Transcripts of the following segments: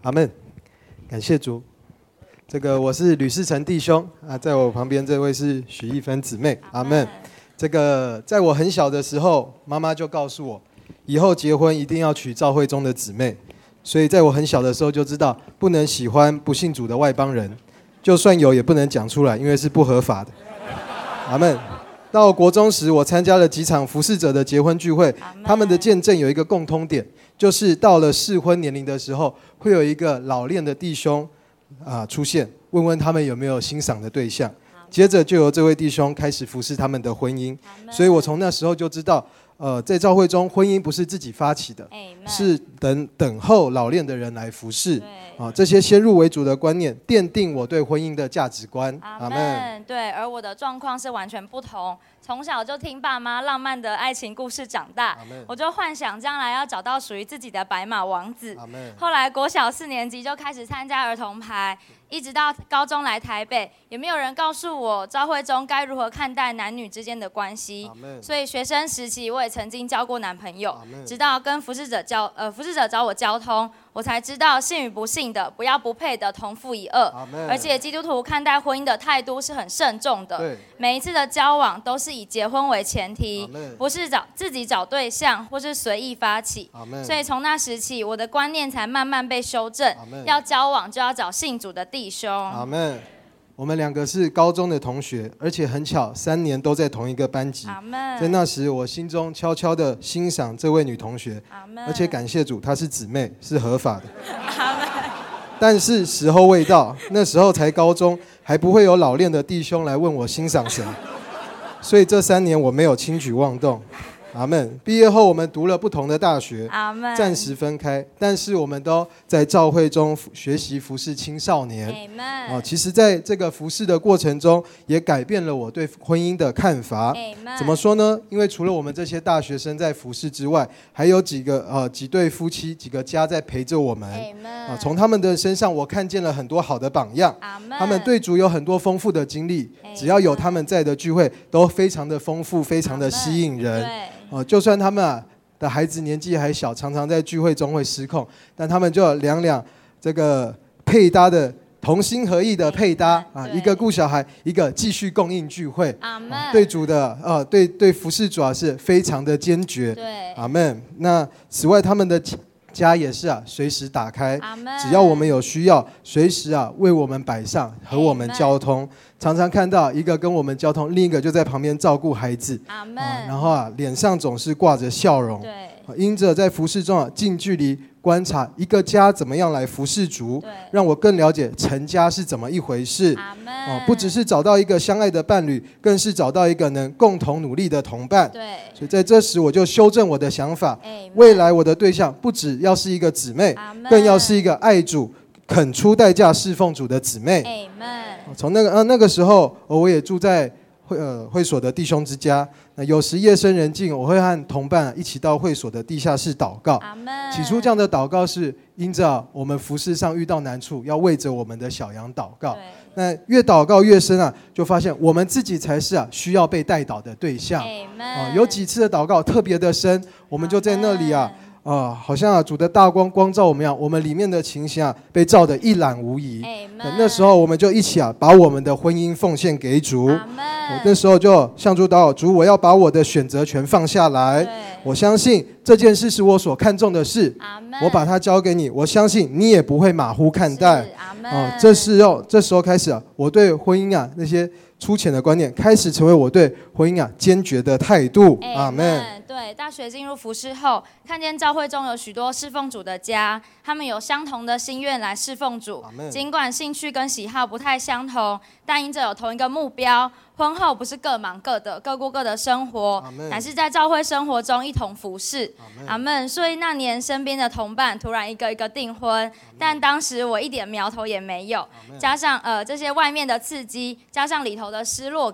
阿们，感谢主。我是吕世成弟兄啊，在我旁边这位是许一芬姊妹。阿们。在我很小的时候，妈妈就告诉我，以后结婚一定要娶教会中的姊妹。所以在我很小的时候就知道，不能喜欢不信主的外邦人，就算有也不能讲出来，因为是不合法的。阿们。到国中时，我参加了几场服侍者的结婚聚会，他们的见证有一个共通点，就是到了适婚年龄的时候，会有一个老练的弟兄出现，问问他们有没有欣赏的对象，接着就由这位弟兄开始服侍他们的婚姻。所以我从那时候就知道，在教会中，婚姻不是自己发起的，是等候老练的人来服侍。这些先入为主的观念，奠定我对婚姻的价值观。 阿们。对，而我的状况是完全不同。从小就听爸妈浪漫的爱情故事长大，我就幻想将来要找到属于自己的白马王子。后来国小4年级就开始参加儿童排，一直到高中来台北，也没有人告诉我教会中该如何看待男女之间的关系。所以学生时期我也曾经交过男朋友，直到跟服侍者找我交通，我才知道信与不信的不要不配的同父一轭。而且基督徒看待婚姻的态度是很慎重的，每一次的交往都是以结婚为前提，不是自己找对象或是随意发起。所以从那时起，我的观念才慢慢被修正，要交往就要找信主的弟兄。 阿们。我们2个是高中的同学，而且很巧，3年都在同一个班级。在那时，我心中悄悄地欣赏这位女同学，而且感谢主，她是姊妹，是合法的。但是时候未到，那时候才高中，还不会有老练的弟兄来问我欣赏谁，所以这3年我没有轻举妄动。阿们。毕业后我们读了不同的大学，暂时分开，但是我们都在教会中学习服侍青少年。其实在这个服侍的过程中，也改变了我对婚姻的看法。怎么说呢？因为除了我们这些大学生在服侍之外，还有几对夫妻、几个家在陪着我们。从他们的身上，我看见了很多好的榜样。他们对主有很多丰富的经历，只要有他们在的聚会，都非常的丰富，非常的吸引人。就算他们的孩子年纪还小，常常在聚会中会失控，但他们就两这个配搭的同心合意的配搭一个顾小孩，一个继续供应聚会。对主的对服侍主是非常的坚决。阿们。那此外，他们的家也是随时打开，只要我们有需要，随时为我们摆上，和我们交通。常常看到一个跟我们交通，另一个就在旁边照顾孩子。然后脸上总是挂着笑容。因着在服侍中近距离观察一个家怎么样来服侍主，让我更了解成家是怎么一回事。不只是找到一个相爱的伴侣，更是找到一个能共同努力的同伴。所以在这时我就修正我的想法，未来我的对象不只要是一个姊妹，更要是一个爱主、肯出代价侍奉主的姊妹。从那个时候，我也住在会所的弟兄之家。那有时夜深人静，我会和同伴一起到会所的地下室祷告。起初这样的祷告是因着我们服事上遇到难处，要为着我们的小羊祷告。那越祷告越深就发现我们自己才是需要被代祷的对象。有几次的祷告特别的深，我们就在那里好像主的大光光照我们一样，我们里面的情形被照得一览无遗。那时候我们就一起把我们的婚姻奉献给主。那时候就向主祷告，主，我要把我的选择权放下来。我相信这件事是我所看重的事，我把它交给你，我相信你也不会马虎看待。这时候开始我对婚姻那些粗浅的观念开始成为我对婚姻坚决的态度。阿们。 对，大学进入服事后，看见教会中有许多侍奉主的家，他们有相同的心愿来侍奉主，尽管兴趣跟喜好不太相同，但因着有同一个目标，婚后不是各忙各的，各过各的生活，乃是在教会生活中一同服事。阿们。所以那年身边的同伴突然一个一个订婚，但当时我一点苗头也没有，加上这些外面的刺激，加上里头的失落感，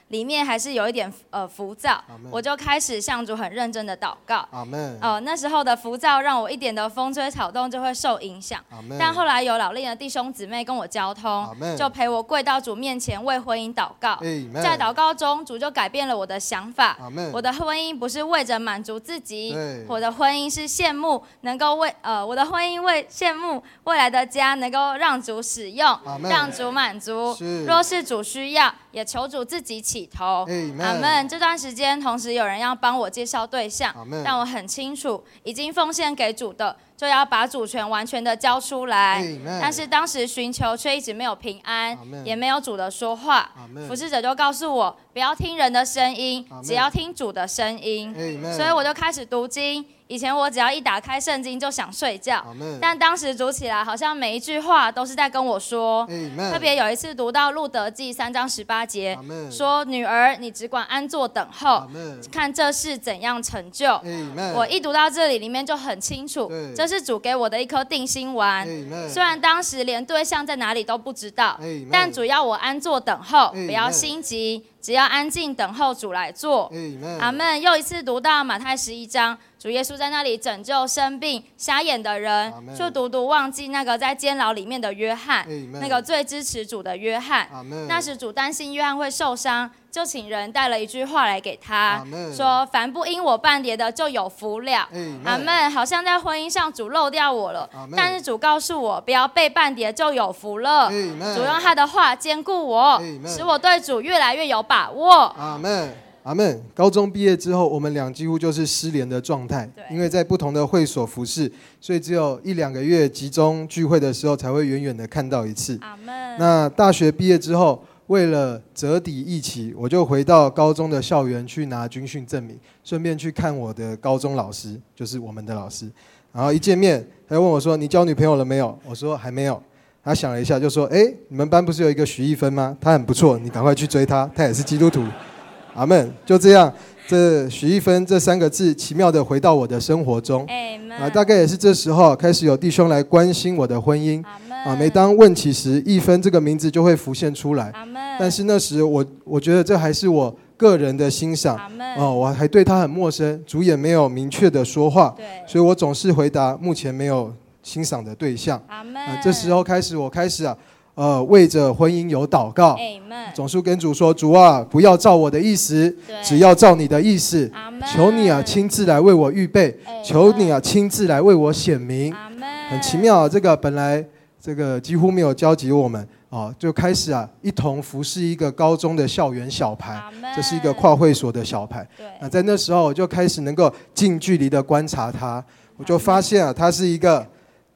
里面还是有一点浮躁，我就开始向主很认真的祷告。那时候的浮躁让我一点的风吹草动就会受影响，但后来有老练的弟兄姊妹跟我交通，就陪我跪到主面前为婚姻祷告。在祷告中，主就改变了我的想法。我的婚姻不是为着满足自己，我的婚姻是羡慕能够我的婚姻为羡慕未来的家能够让主使用，让主满足。若是主需要，也求主自己起头。阿们。这段时间同时有人要帮我介绍对象，但我很清楚，已经奉献给主的，就要把主权完全的交出来。但是当时寻求却一直没有平安，也没有主的说话。服侍者就告诉我，不要听人的声音，只要听主的声音。所以我就开始读经。以前我只要一打开圣经就想睡觉，但当时读起来好像每一句话都是在跟我说。特别有一次读到路得记3章18节，说女儿你只管安坐等候，看这事怎样成就。我一读到这里，里面就很清楚，这是主给我的一颗定心丸。虽然当时连对象在哪里都不知道，但主要我安坐等候，不要心急，只要安静等候主来做。阿们。又一次读到马太11章，主耶稣在那里拯救生病瞎眼的人，就独忘记那个在监牢里面的约翰，那个最支持主的约翰。那时主担心约翰会受伤，就请人带了一句话来给他，说凡不因我半跌的就有福了。阿们。好像在婚姻上主漏掉我了，但是主告诉我不要被半跌就有福了。主用他的话坚固我，使我对主越来越有把握。 阿们。阿们。高中毕业之后，我们俩几乎就是失联的状态，因为在不同的会所服侍，所以只有1-2个月集中聚会的时候才会远远的看到一次。 阿们。 那大学毕业之后，为了折抵疫期，我就回到高中的校园去拿军训证明，顺便去看我的高中老师，就是我们的老师。然后一见面，他就问我说：“你交女朋友了没有？”我说：“还没有。”他想了一下，就说：“你们班不是有一个许一芬吗？她很不错，你赶快去追她，她也是基督徒。”阿们。就这样，这许一芬这3个字奇妙的回到我的生活中。大概也是这时候开始有弟兄来关心我的婚姻。每当问起时，一芬这个名字就会浮现出来。但是那时我觉得这还是我个人的欣赏。我还对他很陌生，主也没有明确的说话，所以我总是回答目前没有欣赏的对象。这时候开始，我开始为着婚姻有祷告，总是跟主说：“主啊，不要照我的意思，只要照你的意思。求你亲自来为我预备，求你亲自来为我显明。”很奇妙，这个本来这个几乎没有交集我们就开始一同服侍一个高中的校园小排，这是一个跨会所的小排。在那时候我就开始能够近距离的观察他，我就发现他是一个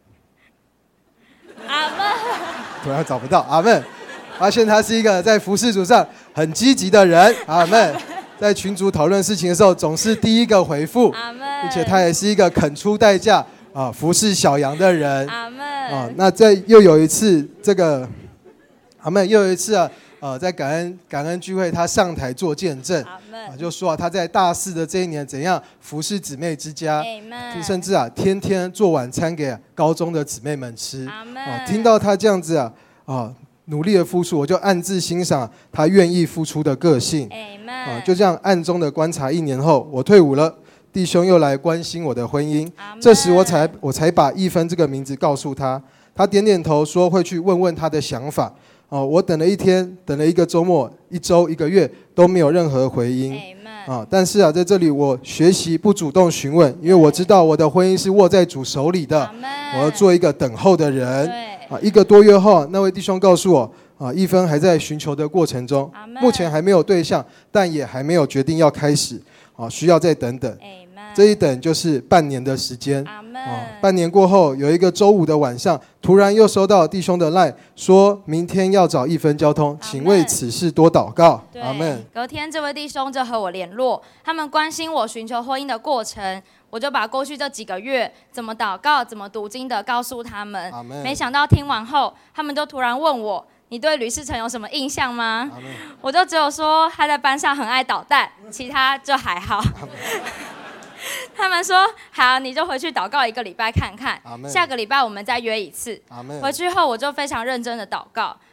阿们。 突然找不到阿们，发现他是一个在服事主上很积极的人。阿们。在群组讨论事情的时候，总是第一个回复，并且他也是一个肯出代价服侍小羊的人。 阿们。 那又有一次这个阿们又有一次在感恩聚会，他上台做见证，就说他在大4的这一年怎样服侍姊妹之家，甚至天天做晚餐给高中的姊妹们吃。听到他这样子努力的付出，我就暗自欣赏他愿意付出的个性。就这样暗中的观察1年后，我退伍了，弟兄又来关心我的婚姻。这时我才把一芬这个名字告诉他，他点点头说会去问问他的想法。我等了1天，等了1个周末，1周1个月都没有任何回音。但是在这里我学习不主动询问，因为我知道我的婚姻是握在主手里的，我要做一个等候的人。1个多月后，那位弟兄告诉我，一芬还在寻求的过程中，目前还没有对象，但也还没有决定要开始，需要再等等。这一等就是半年的时间。半年过后，有一个周五的晚上，突然又收到弟兄的 LINE， 说明天要找一分交通，请为此事多祷告。阿们。 隔天这位弟兄就和我联络，他们关心我寻求婚姻的过程，我就把过去这几个月怎么祷告、怎么读经的告诉他们。没想到听完后，他们就突然问我：“你对吕世成有什么印象吗？”我就只有说他在班上很爱捣蛋，其他就还好。他们说好，你就回去祷告1个礼拜看看，下个礼拜我们再约一次。回去后我就非常认真的祷告，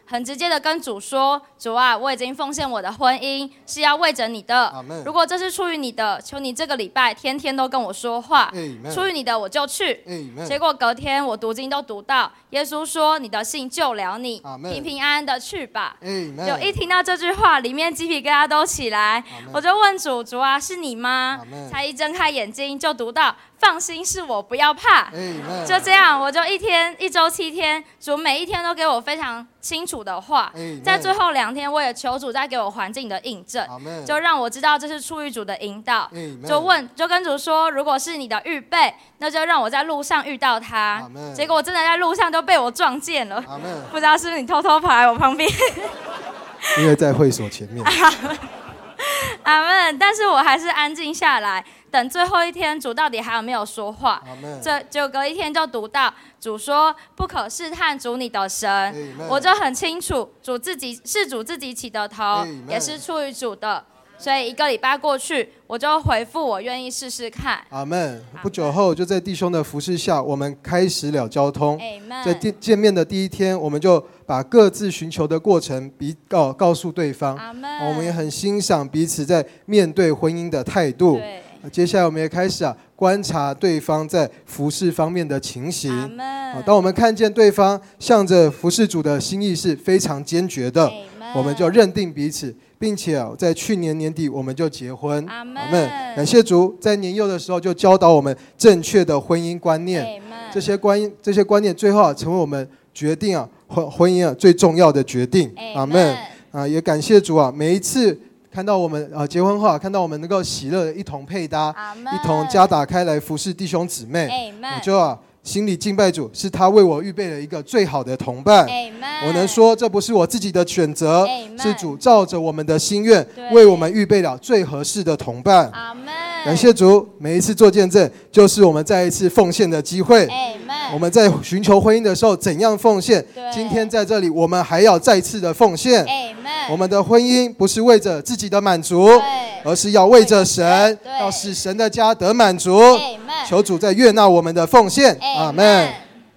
很直接的跟主说：主啊，我已经奉献我的婚姻，是要为着你的。如果这是出于你的，求你这个礼拜天天都跟我说话。出于你的我就去。结果隔天我读经都读到，耶稣说：你的信救了你，平平安安的去吧。就一听到这句话，里面鸡皮疙瘩都起来。我就问主：主啊，是你吗？才一睁开眼睛就读到：放心，是我，不要怕。就这样，我就一周7天，主每一天都给我非常清楚的话。在最后2天，我也求主再给我环境的印证，就让我知道这是出于主的引导。就跟主说，如果是你的预备，那就让我在路上遇到他。结果我真的在路上就被我撞见了，不知道是不是你偷偷跑来我旁边？ 因为在会所前面。 阿们。但是我还是安静下来，等最后一天主到底还有没有说话。就隔一天就读到主说：不可试探主你的神。我就很清楚，主自己起的头，也是出于主的。所以1个礼拜过去，我就回复我愿意试试看。 阿们。不久后，就在弟兄的服侍下，我们开始了交通。在见面的第1天，我们就把各自寻求的过程告诉对方。我们也很欣赏彼此在面对婚姻的态度。接下来我们也开始观察对方在服事方面的情形。当我们看见对方向着服事主的心意是非常坚决的，我们就认定彼此，并且在去年年底我们就结婚。阿们。感谢主，在年幼的时候就教导我们正确的婚姻观念。这些观念最后成为我们决定婚姻最重要的决定。阿们。也感谢主每一次看到我们结婚后看到我们能够喜乐的一同配搭，一同家打开来服侍弟兄姊妹，我就心里敬拜主，是他为我预备了一个最好的同伴。我能说这不是我自己的选择，是主照着我们的心愿为我们预备了最合适的同伴。感谢主，每一次做见证就是我们再一次奉献的机会。我们在寻求婚姻的时候怎样奉献，今天在这里我们还要再次的奉献。我们的婚姻不是为着自己的满足，而是要为着神，要使神的家得满足。求主再悦纳我们的奉献。阿们。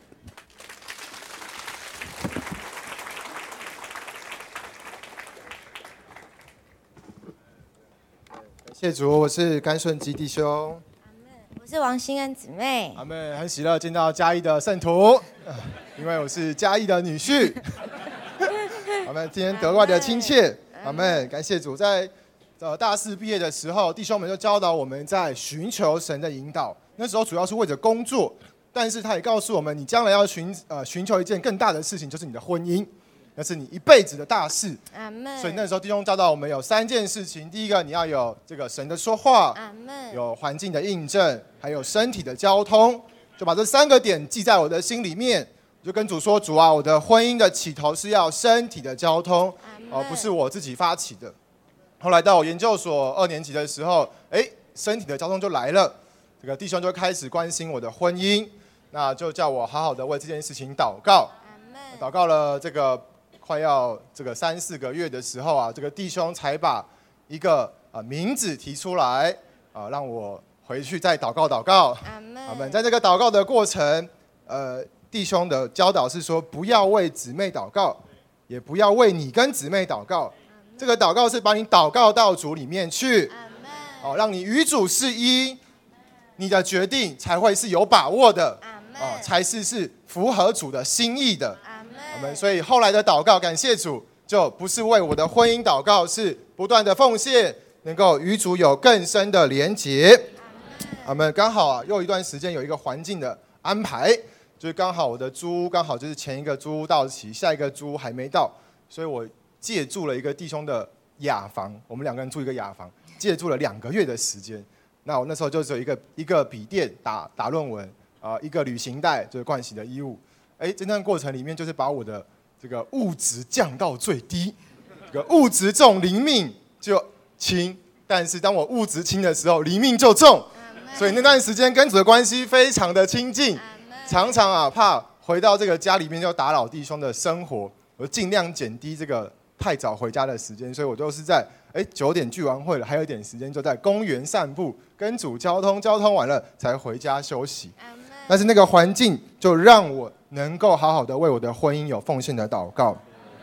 谢主，我是甘顺基弟兄。 我是王心恩姊妹。 阿们，很喜乐见到嘉义的圣徒，因为我是嘉义的女婿。阿们，今天格外的亲切。阿们，感谢主，在大4毕业的时候，弟兄们就教导我们在寻求神的引导。那时候主要是为着工作，但是他也告诉我们，你将来要寻求一件更大的事情，就是你的婚姻。那是你一辈子的大事。所以那时候弟兄教导我们有3件事情：第一个，你要有这个神的说话；有环境的印证；还有身体的交通。就把这3个点记在我的心里面，就跟主说：主啊，我的婚姻的起头是要身体的交通，不是我自己发起的。后来到我研究所2年级的时候，身体的交通就来了，这个弟兄就开始关心我的婚姻，那就叫我好好的为这件事情祷告。祷告了这个快要这个3、4个月的时候这个弟兄才把一个名字提出来让我回去再祷告。阿们。在这个祷告的过程，弟兄的教导是说，不要为姊妹祷告，也不要为你跟姊妹祷告。这个祷告是把你祷告到主里面去，让你与主是一，你的决定才会是有把握的，才是符合主的心意的。所以后来的祷告，感谢主，就不是为我的婚姻祷告，是不断的奉献，能够与主有更深的连结。我们刚好又一段时间有一个环境的安排，就是刚好我的租屋刚好就是前一个租屋到期，下一个租屋还没到，所以我借住了一个弟兄的雅房，我们2个人住一个雅房，借住了2个月的时间。那我那时候就只有一个笔电打论文一个旅行袋就是盥洗的衣物。这段过程里面就是把我的这个物质降到最低，这个物质重灵命就轻，但是当我物质轻的时候，灵命就重，所以那段时间跟主的关系非常的亲近，常常怕回到这个家里面就打扰弟兄的生活，我尽量减低这个太早回家的时间，所以我都是在9点聚完会了，还有一点时间就在公园散步，跟主交通完了才回家休息。但是那个环境就让我能够好好的为我的婚姻有奉献的祷告。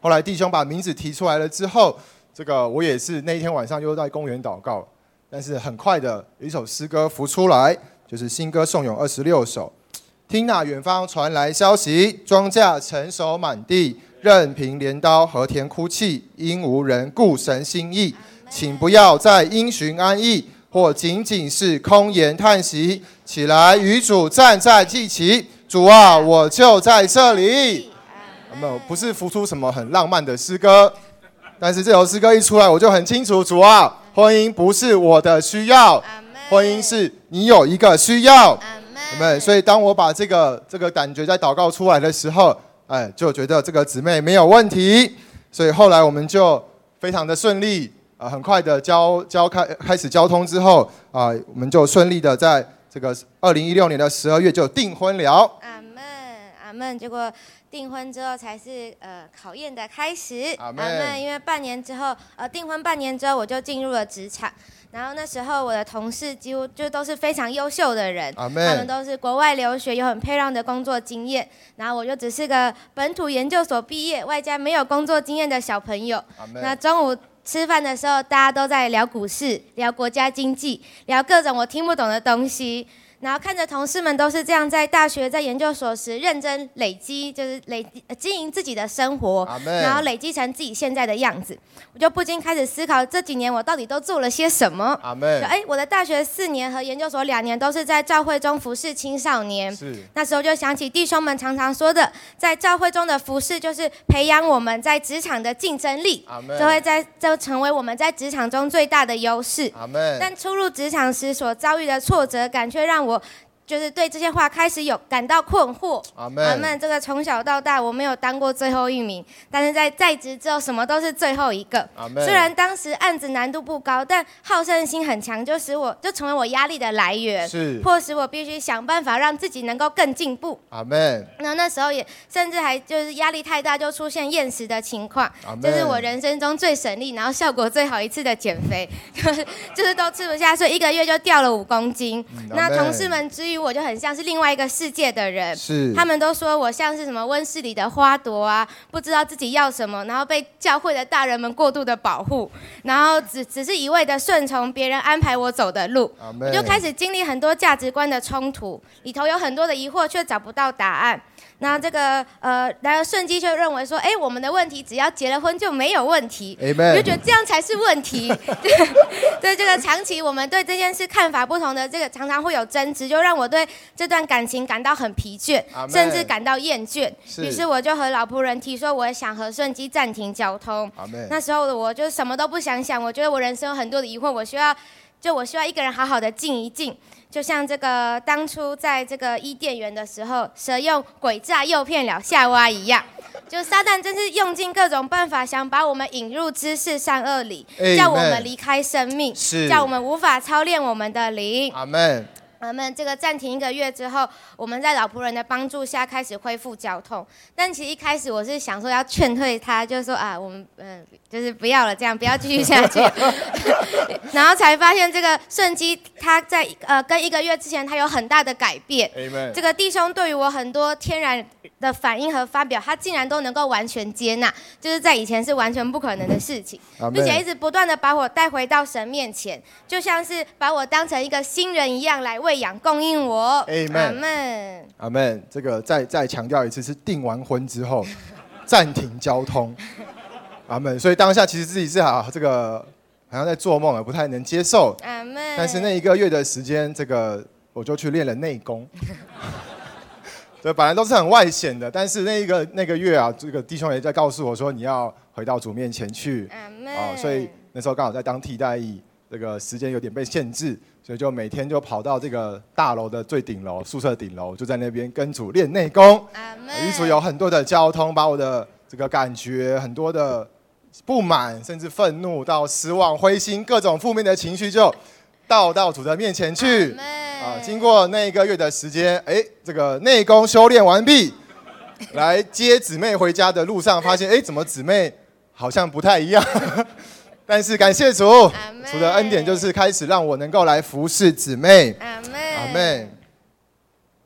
后来弟兄把名字提出来了之后，这个我也是那一天晚上又在公园祷告，但是很快的有一首诗歌浮出来，就是新歌颂咏26首。听那远方传来消息，庄稼成熟满地，任凭镰刀和田哭泣，因无人顾神心意。请不要再因循安逸，或仅仅是空言叹息。起来与主站在一起，主啊，我就在这里。不是浮出什么很浪漫的诗歌，但是这首诗歌一出来，我就很清楚，主啊，婚姻不是我的需要，婚姻是你有一个需要。所以当我把这个感觉在祷告出来的时候，就觉得这个姊妹没有问题，所以后来我们就非常的顺利，很快的开始交通之后，我们就顺利的在这个2016年的12月就订婚了。 阿们，阿们。结果订婚之后才是考验的开始。阿们。因为订婚半年之后我就进入了职场。然后那时候我的同事几乎就都是非常优秀的人，他们都是国外留学，有很漂亮的工作经验。然后我就只是个本土研究所毕业，外加没有工作经验的小朋友。那中午吃饭的时候，大家都在聊股市、聊国家经济、聊各种我听不懂的东西。然后看着同事们都是这样在大学、在研究所时认真累积，就是经营自己的生活，然后累积成自己现在的样子，我就不禁开始思考这几年我到底都做了些什么。我的大学4年和研究所2年都是在教会中服侍青少年。那时候就想起弟兄们常常说的，在教会中的服侍就是培养我们在职场的竞争力，就成为我们在职场中最大的优势。但初入职场时所遭遇的挫折感，却让我就是对这些话开始有感到困惑。阿们。这个从小到大我没有当过最后一名，但是在职之后什么都是最后一个。虽然当时案子难度不高，但好胜心很强，就成为我压力的来源，迫使我必须想办法让自己能够更进步。阿们。那时候也甚至还就是压力太大，就出现厌食的情况。就是我人生中最省力，然后效果最好一次的减肥，就是都吃不下，所以1个月就掉了5公斤。那同事们之于我就很像是另外一个世界的人，他们都说我像是什么温室里的花朵啊，不知道自己要什么，然后被教会的大人们过度的保护，然后只是一味的顺从别人安排我走的路。我就开始经历很多价值观的冲突，里头有很多的疑惑，却找不到答案。那这个然后顺基就认为说，我们的问题只要结了婚就没有问题，我就觉得这样才是问题。对这个长期我们对这件事看法不同的这个常常会有争执，就让我对这段感情感到很疲倦，甚至感到厌倦。于是我就和老仆人提说，我想和顺基暂停交通。那时候的我就什么都不想，我觉得我人生有很多的疑惑，我需要一个人好好的静一静。就像这个当初在这个伊甸园的时候，蛇用诡诈诱骗了夏娃一样，就撒旦真是用尽各种办法，想把我们引入知识善恶里，叫我们离开生命，叫我们无法操练我们的灵。阿们。我们这个暂停1个月之后，我们在老仆人的帮助下开始恢复交通。但其实一开始我是想说要劝退他，就是说我们就是不要了，这样不要继续下去。然后才发现这个顺基他在跟1个月之前他有很大的改变。这个弟兄对于我很多天然的反应和发表，他竟然都能够完全接纳，就是在以前是完全不可能的事情，并且一直不断的把我带回到神面前，就像是把我当成一个新人一样来喂养供应我。阿们。 阿们。这个再强调一次，是订完婚之后暂停交通。阿们。所以当下其实自己是这个好像在做梦，也不太能接受。阿们。但是那1个月的时间，这个我就去练了内功。对，本来都是很外显的，但是那个月这个弟兄也在告诉我说，你要回到主面前去。所以那时候刚好在当替代役，这个时间有点被限制，所以就每天就跑到这个大楼的最顶楼，宿舍顶楼，就在那边跟主练内功。与主有很多的交通，把我的这个感觉、很多的不满，甚至愤怒到失望、灰心，各种负面的情绪就到主的面前去。经过那1个月的时间，这个内功修炼完毕，来接姊妹回家的路上，发现怎么姊妹好像不太一样。但是感谢主，主的恩典就是开始让我能够来服侍姊妹。阿们。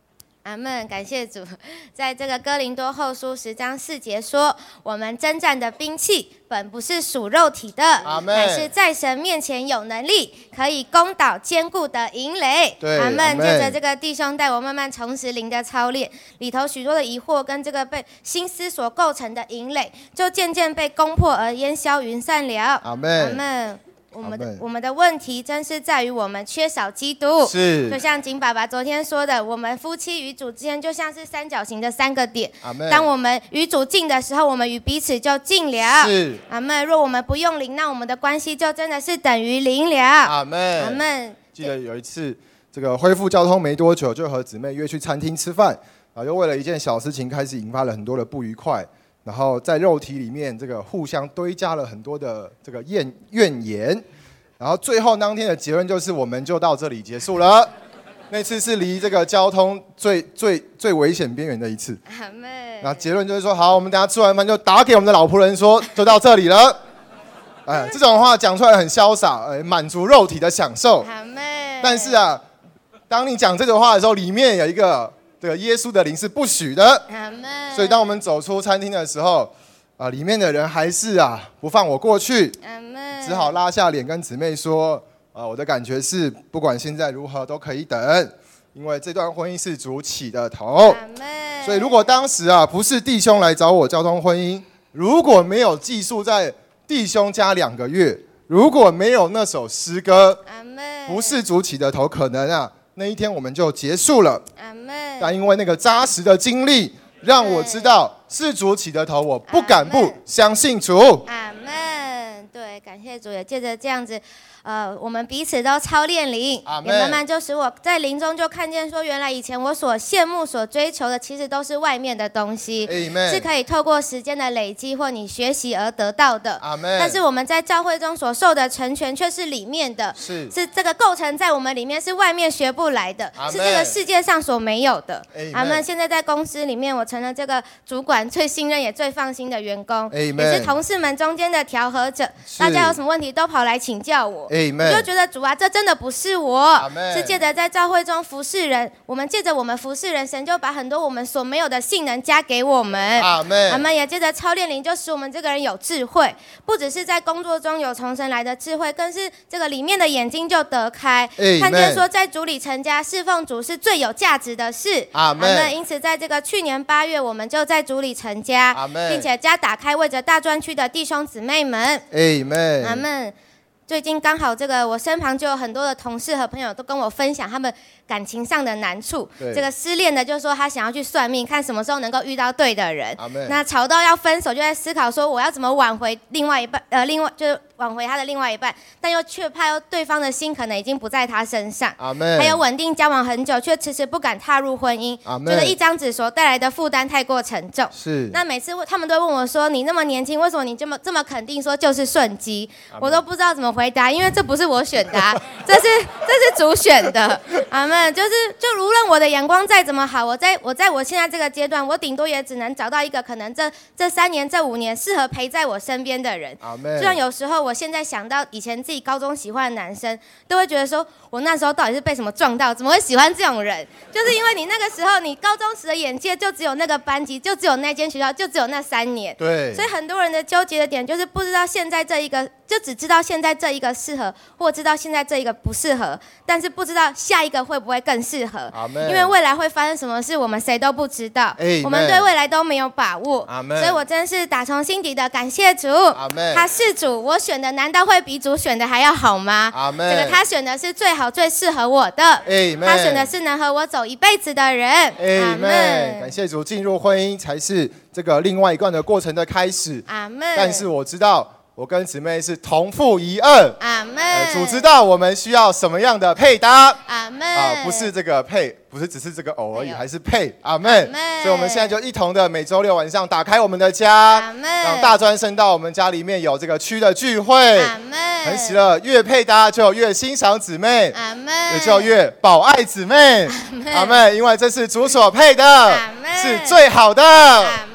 阿们，感谢主。在这个哥林多后书10章4节说，我们征战的兵器本不是属肉体的，乃是在神面前有能力，可以攻倒坚固的营垒。阿们。借着这个弟兄带我慢慢重拾灵的操练，里头许多的疑惑跟这个被心思所构成的营垒，就渐渐被攻破而烟消云散了。阿们。阿们。我们的问题真是在于我们缺少基督，是就像景爸爸昨天说的，我们夫妻与主之间就像是三角形的3个点。当我们与主近的时候，我们与彼此就近了。是阿们。若我们不用灵，那我们的关系就真的是等于零了。阿们。阿们。 记得有一次这个恢复交通没多久，就和姊妹约去餐厅吃饭，然后又为了一件小事情开始引发了很多的不愉快。然后在肉体里面，这个互相堆加了很多的这个怨言，然后最后当天的结论就是，我们就到这里结束了。那次是离这个交通最危险边缘的一次。然后结论就是说，好，我们等下吃完饭就打给我们的老仆人说，就到这里了。这种话讲出来很潇洒，满足肉体的享受。但是啊，当你讲这个话的时候，里面有一个这个耶稣的灵是不许的。所以当我们走出餐厅的时候，里面的人还是不放我过去，只好拉下脸跟姊妹说，我的感觉是不管现在如何都可以等，因为这段婚姻是主起的头。所以如果当时不是弟兄来找我交通婚姻，如果没有寄宿在弟兄家2个月，如果没有那首诗歌，不是主起的头，可能那一天我们就结束了。但因为那个扎实的经历，让我知道是主起的头，我不敢不相信主。 阿们。对，感谢主，也借着这样子，我们彼此都操练灵，也慢慢就使我在灵中就看见说，原来以前我所羡慕、所追求的，其实都是外面的东西，是可以透过时间的累积或你学习而得到的。但是我们在教会中所受的成全，却是里面的，是这个构成在我们里面，是外面学不来的，是这个世界上所没有的。阿们。现在在公司里面，我成了这个主管最信任也最放心的员工，也是同事们中间的调和者。大家有什么问题都跑来请教我，我就觉得主啊，这真的不是我，是借着在教会中服侍人，我们借着我们服侍人，神就把很多我们所没有的性能加给我们。阿们。也借着操练灵，就使我们这个人有智慧，不只是在工作中有从神来的智慧，更是这个里面的眼睛就得开，看见说在主里成家侍奉主是最有价值的事。阿们。因此在这个去年8月，我们就在主里成家，并且家打开，为着大专区的弟兄姊妹们。阿们。最近刚好这个我身旁就有很多的同事和朋友都跟我分享他们感情上的难处。这个失恋的就说他想要去算命，看什么时候能够遇到对的人。那吵到要分手，就在思考说我要怎么挽回另外一半，就是挽回他的另外一半，但又却怕对方的心可能已经不在他身上。还有稳定交往很久，却迟迟不敢踏入婚姻，觉得一张纸所带来的负担太过沉重。那每次他们都问我说：“你那么年轻，为什么你这么肯定说就是顺机？”我都不知道怎么回答，因为这不是我选的，这是主选的。阿们。就无论我的眼光再怎么好，我在我现在这个阶段，我顶多也只能找到一个可能这3年、这5年适合陪在我身边的人。就像有时候我现在想到以前自己高中喜欢的男生，都会觉得说我那时候到底是被什么撞到，怎么会喜欢这种人？就是因为你那个时候，你高中时的眼界就只有那个班级，就只有那间学校，就只有那3年。对。所以很多人的纠结的点就是不知道现在这一个，就只知道现在这一个适合，或知道现在这一个不适合，但是不知道下一个会不会更适合。因为未来会发生什么事，我们谁都不知道。我们对未来都没有把握。所以我真是打从心底的感谢主。他是主，我选的难道会比主选的还要好吗？这个他选的是最好最适合我的。他选的是能和我走一辈子的人。阿们。 感谢主，进入婚姻才是这个另外一段的过程的开始。阿们。但是我知道我跟姊妹是同父一二。阿们。主知道我们需要什么样的配搭。阿们。不是这个配，不是只是这个偶而已，还是配。阿们。所以我们现在就一同的每周6晚上打开我们的家，让大专生到我们家里面有这个区的聚会。阿们。很喜乐，越配搭就越欣赏姊妹，阿们。也就越保爱姊妹。阿们。因为这是主所配的，是最好的。